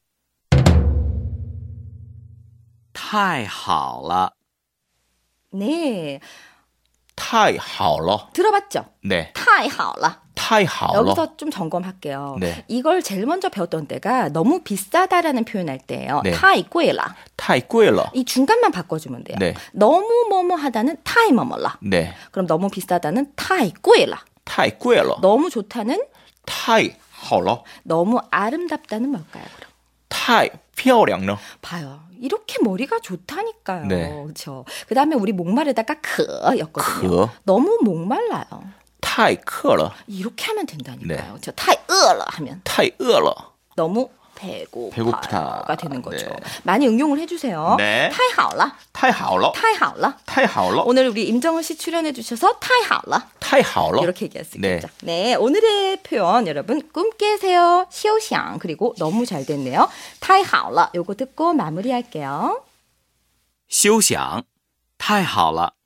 太好了 네. 太好了. 들어봤죠? 네. 太好了. 太好了. 여기서 좀 점검할게요. 네. 이걸 제일 먼저 배웠던 때가 너무 비싸다라는 표현할 때예요. 네. 太贵了. 太贵了. 이 중간만 바꿔주면 돼요. 네. 너무 뭐뭐 하다는 太么么了. 네. 그럼 너무 비싸다는 太贵了. 太贵了. 너무 좋다는 太好了. 너무 아름답다는 뭘까요? 그럼 太漂亮了. 봐요. 이렇게 머리가 좋다니까요. 네. 그렇죠. 그다음에 우리 목마르다가 그였거든요. 그. 너무 목말라요. 太渴了. 이렇게 하면 된다니까요. 네. 그렇죠. 太饿了 하면 太饿了. 너무 배고프다. 배고파가 되는 거죠. 네. 많이 응용을 해주세요. 네. 太好了, 太好了. 太好了. 太好了. 오늘 우리 임정은 씨 출연해 주셔서 太好了. 太好了. 이렇게 얘기할 수 있겠죠. 네, 오늘의 표현 여러분 꿈 깨세요. 시오샹 그리고 너무 잘 됐네요. 太好了. 요거 듣고 마무리할게요. 休想太好了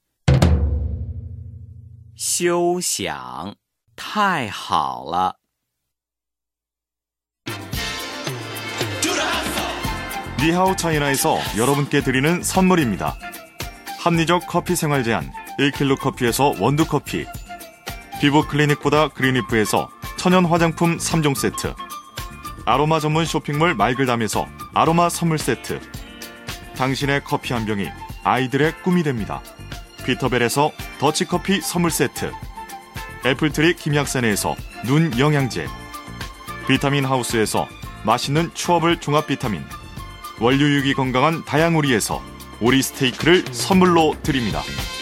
休想太好了 니하오 차이나에서 여러분께 드리는 선물입니다. 합리적 커피 생활 제한 1킬로 커피에서 원두 커피, 피부 클리닉보다 그린리프에서 천연 화장품 3종 세트, 아로마 전문 쇼핑몰 말글담에서 아로마 선물 세트, 당신의 커피 한 병이 아이들의 꿈이 됩니다. 피터벨에서 더치커피 선물 세트, 애플트리 김약산에서 눈 영양제, 비타민 하우스에서 맛있는 추어블 종합 비타민, 원료육이 건강한 다양오리에서 오리 스테이크를 선물로 드립니다.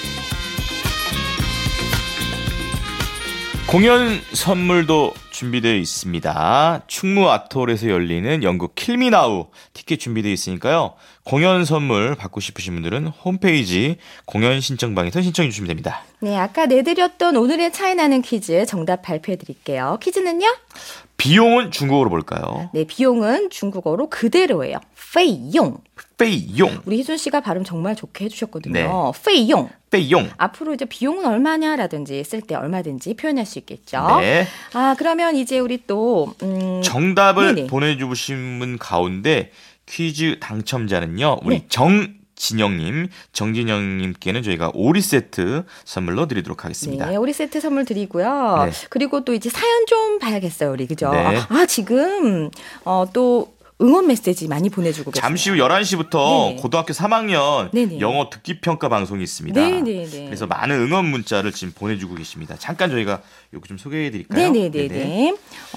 공연 선물도 준비되어 있습니다. 충무 아트홀에서 열리는 연극 킬미나우 티켓 준비되어 있으니까요. 공연 선물 받고 싶으신 분들은 홈페이지 공연 신청방에서 신청해 주시면 됩니다. 네, 아까 내드렸던 오늘의 차이나는 퀴즈 정답 발표해 드릴게요. 퀴즈는요? 비용은 중국어로 볼까요? 네, 비용은 중국어로 그대로예요. 费用. 费用. 우리 희준 씨가 발음 정말 좋게 해주셨거든요. 네. 费用. 费用. 앞으로 이제 비용은 얼마냐라든지 쓸 때 얼마든지 표현할 수 있겠죠. 네. 그러면 이제 우리 또 정답을 네네. 보내주신 분 가운데 퀴즈 당첨자는요. 우리 네. 정진영님께는 저희가 오리 세트 선물로 드리도록 하겠습니다. 네, 오리 세트 선물 드리고요. 네. 그리고 또 이제 사연 좀 봐야겠어요, 우리 그죠? 네. 지금 또 응원 메시지 많이 보내주고 계세요. 잠시 후 11시부터 네. 고등학교 3학년 네네. 영어 듣기 평가 방송이 있습니다. 네네네. 그래서 많은 응원 문자를 지금 보내주고 계십니다. 잠깐 저희가 이거 좀 소개해드릴까요? 네네네.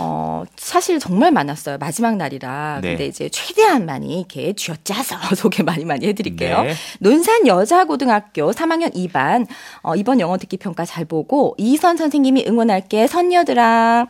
사실 정말 많았어요. 마지막 날이라. 네. 근데 이제 최대한 많이 이렇게 쥐어짜서 소개 많이 해드릴게요. 네. 논산 여자고등학교 3학년 2반 이번 영어 듣기 평가 잘 보고 이선 선생님이 응원할게 선녀들아.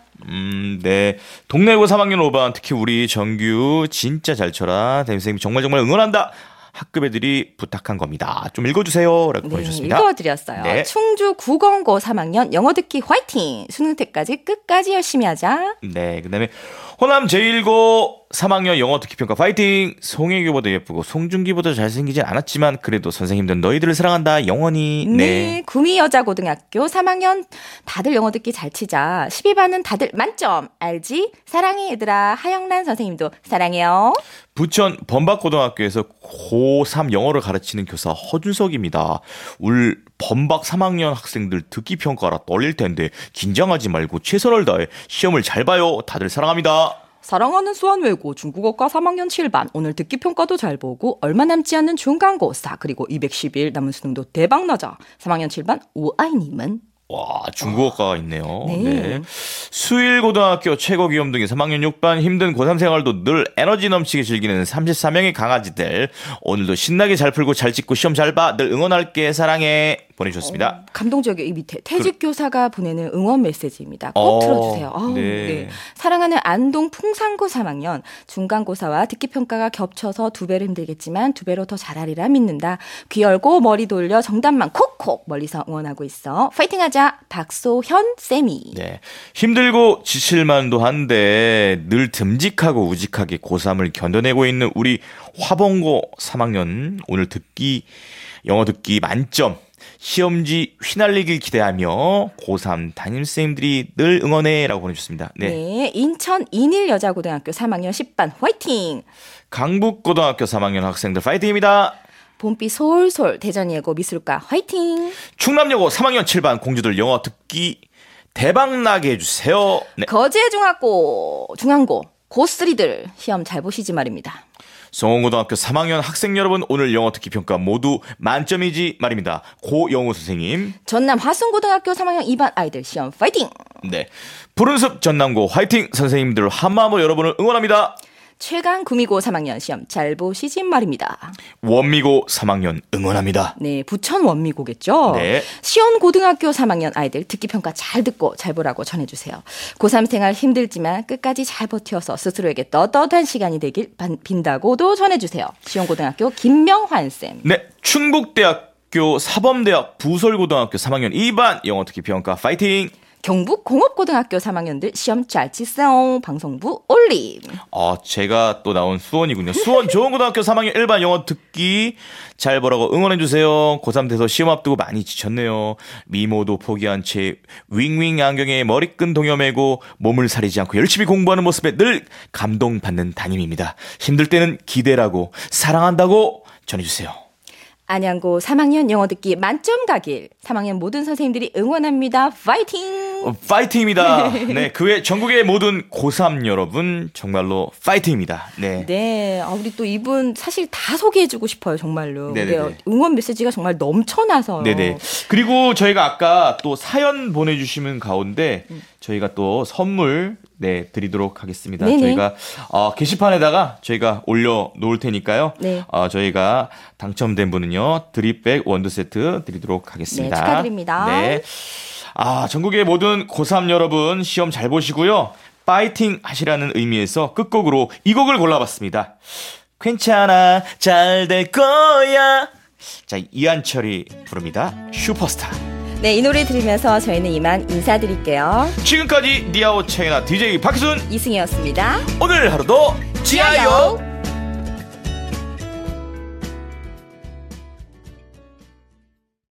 네. 동래고 3학년 5반 특히 우리 정규 진짜 잘 쳐라. 담임선생님이 정말 응원한다. 학급 애들이 부탁한 겁니다. 좀 읽어주세요. 라고 보내주셨습니다. 읽어드렸어요. 네. 충주 구건고 3학년 영어 듣기 화이팅! 수능 때까지 끝까지 열심히 하자. 네. 그 다음에 호남 제1고 3학년 영어 듣기 평가 파이팅! 송혜교보다 예쁘고 송중기보다 잘생기진 않았지만 그래도 선생님들 너희들을 사랑한다. 영원히. 네. 구미 여자고등학교 3학년 다들 영어 듣기 잘 치자. 12반은 다들 만점. 알지? 사랑해 얘들아. 하영란 선생님도 사랑해요. 부천 범박고등학교에서 고3 영어를 가르치는 교사 허준석입니다. 울 범박 3학년 학생들 듣기 평가라 떨릴 텐데 긴장하지 말고 최선을 다해 시험을 잘 봐요. 다들 사랑합니다. 사랑하는 수원외고 중국어과 3학년 7반 오늘 듣기 평가도 잘 보고 얼마 남지 않는 중간고사 그리고 210일 남은 수능도 대박 나자. 3학년 7반 우아이님은 와, 중국어과가 있네요. 네. 네. 수일고등학교 최고기염둥이 3학년 6반 힘든 고3 생활도 늘 에너지 넘치게 즐기는 34명의 강아지들. 오늘도 신나게 잘 풀고 잘 찍고 시험 잘 봐. 늘 응원할게. 사랑해. 보내주셨습니다. 감동적이에요. 이 밑에 퇴직교사가 보내는 응원 메시지입니다. 꼭 들어주세요. 네. 네. 사랑하는 안동 풍산고 3학년 중간고사와 듣기평가가 겹쳐서 2배로 힘들겠지만 2배로 더 잘하리라 믿는다. 귀 열고 머리 돌려 정답만 콕콕 멀리서 응원하고 있어. 파이팅하자. 박소현 쌤이. 네. 힘들고 지칠만도 한데 늘 듬직하고 우직하게 고3을 견뎌내고 있는 우리 화봉고 3학년 오늘 영어 듣기 만점. 시험지 휘날리길 기대하며 고3 담임선생님들이 늘 응원해라고 보내주셨습니다. 네. 네. 인천 인일 여자고등학교 3학년 10반 화이팅. 강북고등학교 3학년 학생들 파이팅입니다. 봄비 솔솔 대전예고 미술과 화이팅. 충남여고 3학년 7반 공주들 영어 듣기 대박나게 해주세요. 네. 거제중학고 중앙고 고3들 시험 잘 보시지 말입니다. 성원고등학교 3학년 학생 여러분 오늘 영어 듣기 평가 모두 만점이지 말입니다. 고영우 선생님. 전남 화순고등학교 3학년 2반 아이들 시험 파이팅. 네. 푸른숲 전남고 화이팅 선생님들 한마음으로 여러분을 응원합니다. 최강 구미고 3학년 시험 잘 보시지 말입니다. 원미고 3학년 응원합니다. 네, 부천 원미고겠죠. 네. 시온고등학교 3학년 아이들 듣기평가 잘 듣고 잘 보라고 전해주세요. 고3 생활 힘들지만 끝까지 잘 버텨서 스스로에게 떳떳한 시간이 되길 빈다고도 전해주세요. 시온고등학교 김명환쌤. 네. 충북대학교 사범대학 부설고등학교 3학년 2반 영어 듣기 평가 파이팅. 경북 공업고등학교 3학년들 시험 잘 치세요. 방송부 올림. 제가 또 나온 수원이군요. 수원 좋은고등학교 3학년 1반 영어 듣기 잘 보라고 응원해주세요. 고3 돼서 시험 앞두고 많이 지쳤네요. 미모도 포기한 채 윙윙 안경에 머리끈 동여매고 몸을 사리지 않고 열심히 공부하는 모습에 늘 감동받는 담임입니다. 힘들 때는 기대라고 사랑한다고 전해주세요. 안양고 3학년 영어 듣기 만점 가길. 3학년 모든 선생님들이 응원합니다. 파이팅! 파이팅입니다. 네, 그 외 전국의 모든 고3 여러분 정말로 파이팅입니다. 네. 네, 우리 또 이분 사실 다 소개해주고 싶어요, 정말로. 네네네. 응원 메시지가 정말 넘쳐나서. 네네. 그리고 저희가 아까 또 사연 보내주시는 가운데 저희가 또 선물 드리도록 하겠습니다. 네네. 저희가 게시판에다가 저희가 올려 놓을 테니까요. 네. 저희가 당첨된 분은요 드립백 원두 세트 드리도록 하겠습니다. 네, 축하드립니다. 네. 전국의 모든 고3 여러분 시험 잘 보시고요. 파이팅 하시라는 의미에서 끝곡으로 이 곡을 골라봤습니다. 괜찮아 잘 될 거야. 자, 이한철이 부릅니다. 슈퍼스타. 네, 이 노래 들으면서 저희는 이만 인사드릴게요. 지금까지 니아오 차이나 DJ 박희순 이승희였습니다. 오늘 하루도 지아요.